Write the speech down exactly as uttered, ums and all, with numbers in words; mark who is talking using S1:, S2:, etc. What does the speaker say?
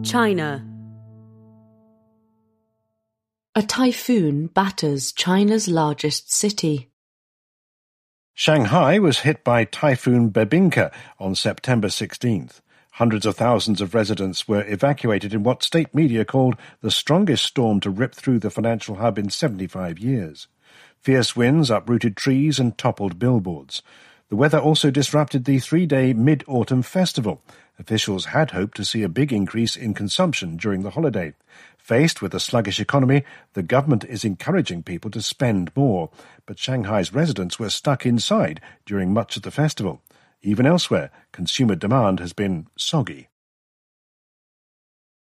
S1: China.
S2: A typhoon batters China's largest city.
S3: Shanghai was hit by Typhoon Bebinca on September sixteenth. Hundreds of thousands of residents were evacuated in what state media called the strongest storm to rip through the financial hub in seventy-five years. Fierce winds uprooted trees and toppled billboards. The weather also disrupted the three-day Mid-Autumn Festival. Officials had hoped to see a big increase in consumption during the holiday. Faced with a sluggish economy, the government is encouraging people to spend more, but Shanghai's residents were stuck inside during much of the festival. Even elsewhere, consumer demand has been soggy.